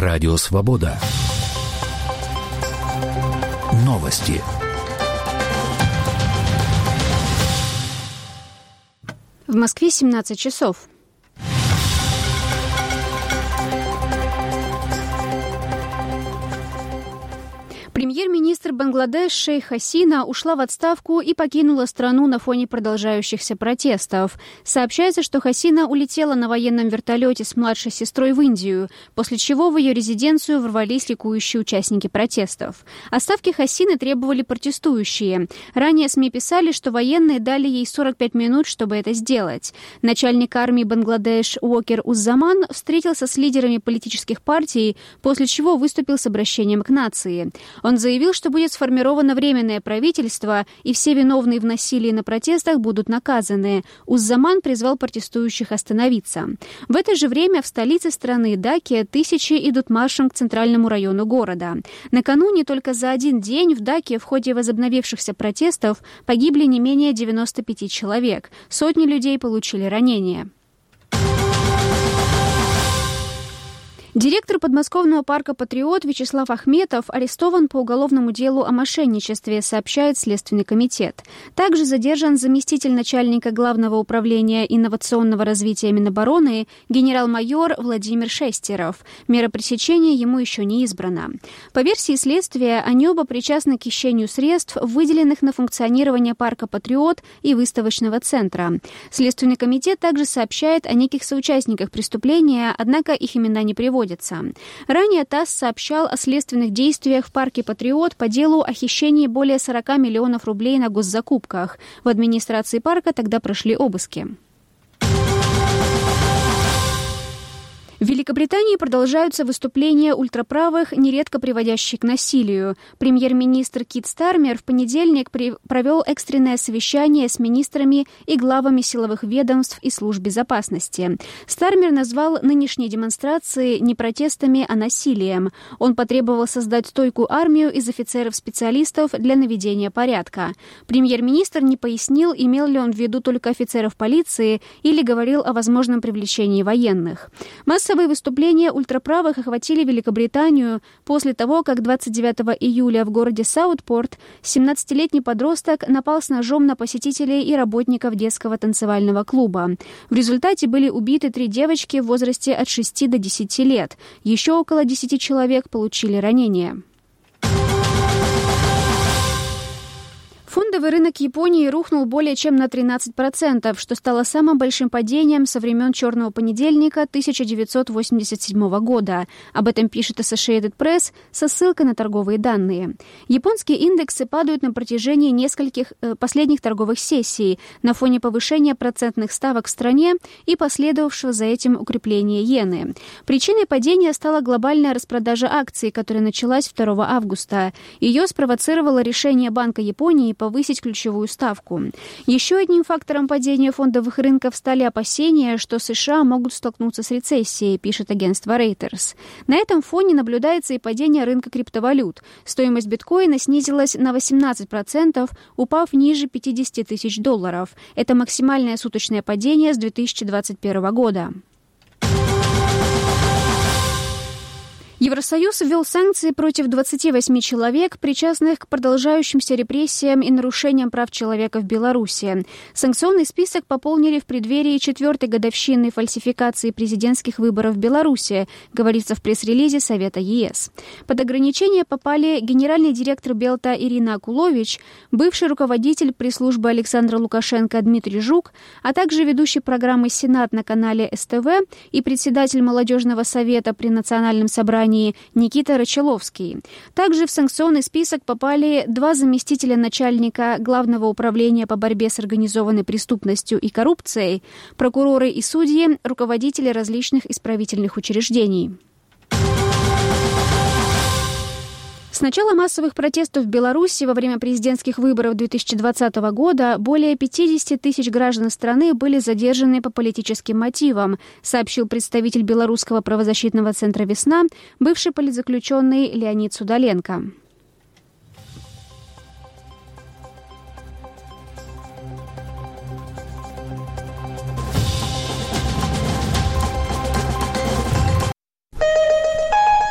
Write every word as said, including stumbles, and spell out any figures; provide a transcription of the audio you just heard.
Радио Свобода. Новости. В Москве семнадцать часов. Премьер-министр Бангладеш Шейх Хасина ушла в отставку и покинула страну на фоне продолжающихся протестов. Сообщается, что Хасина улетела на военном вертолете с младшей сестрой в Индию, после чего в ее резиденцию ворвались ликующие участники протестов. Отставки Хасины требовали протестующие. Ранее СМИ писали, что военные дали ей сорок пять минут, чтобы это сделать. Начальник армии Бангладеш Уокер Уззаман встретился с лидерами политических партий, после чего выступил с обращением к нации. Он заявил, что будет сформировано временное правительство, и все виновные в насилии на протестах будут наказаны. Уззаман призвал протестующих остановиться. В это же время в столице страны Даке тысячи идут маршем к центральному району города. Накануне только за один день в Даке в ходе возобновившихся протестов погибли не менее девяноста пяти человек. Сотни людей получили ранения. Директор подмосковного парка «Патриот» Вячеслав Ахметов арестован по уголовному делу о мошенничестве, сообщает Следственный комитет. Также задержан заместитель начальника Главного управления инновационного развития Минобороны генерал-майор Владимир Шестеров. Мера пресечения ему еще не избрана. По версии следствия, они оба причастны к хищению средств, выделенных на функционирование парка «Патриот» и выставочного центра. Следственный комитет также сообщает о неких соучастниках преступления, однако их имена не приводятся. Ранее ТАСС сообщал о следственных действиях в парке «Патриот» по делу о хищении более сорока миллионов рублей на госзакупках. В администрации парка тогда прошли обыски. В Великобритании продолжаются выступления ультраправых, нередко приводящие к насилию. Премьер-министр Кит Стармер в понедельник при... провел экстренное совещание с министрами и главами силовых ведомств и служб безопасности. Стармер назвал нынешние демонстрации не протестами, а насилием. Он потребовал создать стойкую армию из офицеров-специалистов для наведения порядка. Премьер-министр не пояснил, имел ли он в виду только офицеров полиции или говорил о возможном привлечении военных. Массовые выступления ультраправых охватили Великобританию после того, как двадцать девятого июля в городе Саутпорт семнадцатилетний подросток напал с ножом на посетителей и работников детского танцевального клуба. В результате были убиты три девочки в возрасте от шести до десяти лет. Еще около десяти человек получили ранения. Фондовый рынок Японии рухнул более чем на тринадцать процентов, что стало самым большим падением со времен «Черного понедельника» тысяча девятьсот восемьдесят седьмого года. Об этом пишет Associated Press со ссылкой на торговые данные. Японские индексы падают на протяжении нескольких э, последних торговых сессий на фоне повышения процентных ставок в стране и последовавшего за этим укрепления иены. Причиной падения стала глобальная распродажа акций, которая началась второго августа. Ее спровоцировало решение Банка Японии по повысить ключевую ставку. Еще одним фактором падения фондовых рынков стали опасения, что США могут столкнуться с рецессией, пишет агентство Reuters. На этом фоне наблюдается и падение рынка криптовалют. Стоимость биткоина снизилась на восемнадцать процентов, упав ниже пятидесяти тысяч долларов. Это максимальное суточное падение с две тысячи двадцать первого года. Евросоюз ввел санкции против двадцати восьми человек, причастных к продолжающимся репрессиям и нарушениям прав человека в Беларуси. Санкционный список пополнили в преддверии четвертой годовщины фальсификации президентских выборов в Беларуси, говорится в пресс-релизе Совета ЕС. Под ограничения попали генеральный директор Белта Ирина Акулович, бывший руководитель пресс-службы Александра Лукашенко Дмитрий Жук, а также ведущий программы «Сенат» на канале СТВ и председатель молодежного совета при Национальном собрании Никита Рачаловский. Также в санкционный список попали два заместителя начальника Главного управления по борьбе с организованной преступностью и коррупцией, прокуроры и судьи, руководители различных исправительных учреждений. С начала массовых протестов в Беларуси во время президентских выборов две тысячи двадцатого года более пятидесяти тысяч граждан страны были задержаны по политическим мотивам, сообщил представитель Белорусского правозащитного центра «Весна», бывший политзаключенный Леонид Судоленко.